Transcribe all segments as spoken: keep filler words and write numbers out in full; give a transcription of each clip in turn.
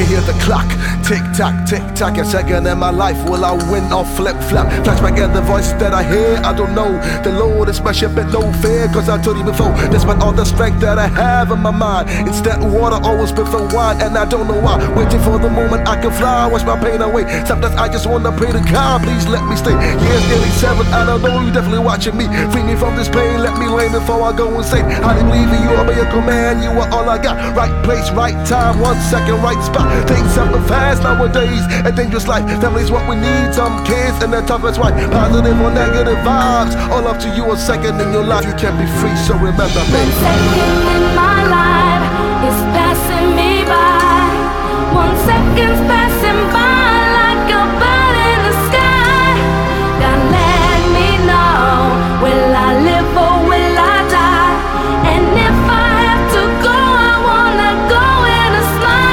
can hear the clock, tick tock, tick tock. A second in my life, will I win or flip flop? Flashback at the voice that I hear, I don't know. The Lord is my shepherd, no fear, cause I told you before, despite all the strength that I have in my mind, instead water always prefer wine, and I don't know why. Waiting for the moment I can fly, wash my pain away. Sometimes I just wanna pray to God, please let me stay. Years nearly seven, I don't know, you definitely watching me. Free me from this pain, let me lay before I go insane. I didn't believe in you, I'll be a command, you are all I got. Right place, right time, one second, right spot. Things happen fast nowadays, a dangerous life. Family's what we need, some kids and their tough, that's right. Positive or negative vibes, all up to you. A second in your life, you can't be free, so remember me. One second in my life is passing me by. One second's passing by like a bird in the sky. God let me know, will I live or will I die? And if I have to go, I wanna go in a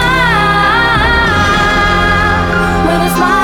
smile, with a smile.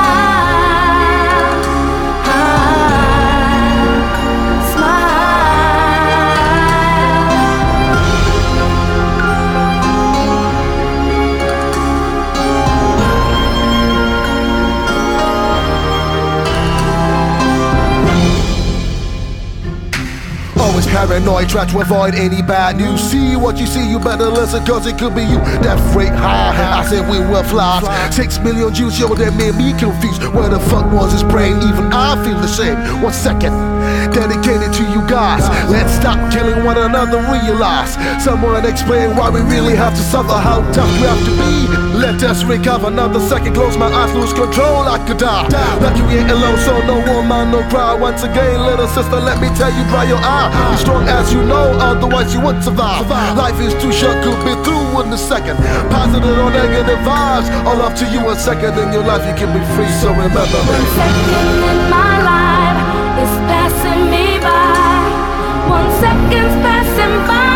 Always paranoid, try to avoid any bad news. See what you see, you better listen, cause it could be you. That freight high, I said we will fly. Six million Jews, yo, that made me confused. Where the fuck was his brain? Even I feel the same. One second, dedicated to you guys. Let's stop killing one another, realize. Someone explain why we really have to suffer, how tough we have to be. Let us recover, another second, close my eyes, lose control, I could die. Lucky we ain't alone, so no woman, no cry. Once again, little sister, let me tell you, dry your eye. Be strong as you know, otherwise you won't survive. Life is too short, could be through in a second. Positive or negative vibes, all up to you. A second in your life, you can be free, so remember me. One second in my life is passing me by. One second's passing by.